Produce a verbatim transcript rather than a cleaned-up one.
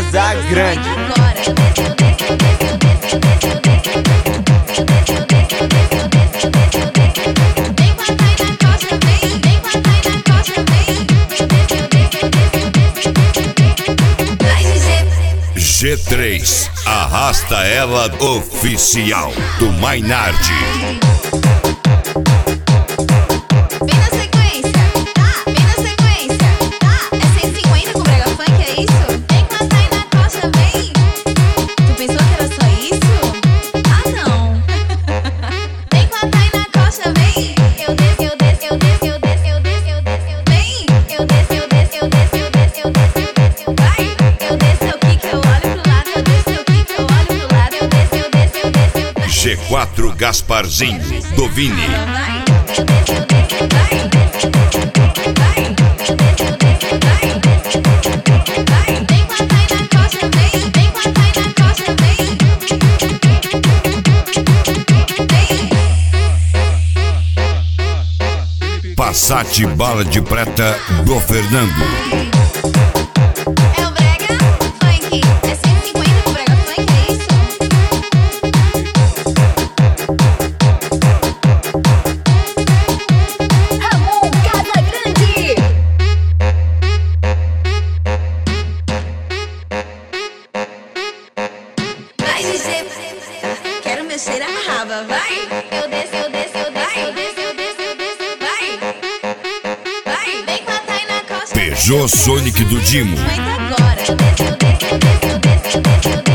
Casa Grande. G três, arrasta ela oficial do Mainardi. G quatro Gasparzinho do Vini. Passat bala de prata do Fernando. Quero mexer a raba, vai! Eu desço, eu desço, eu desço, eu desço, eu desço, eu desço, vai! Vai! Vem com a Taina Costa. Peugeot Sonic do Dimo. Aguenta agora! Eu desço, eu desço, eu desço, eu desço, eu desço, eu desço.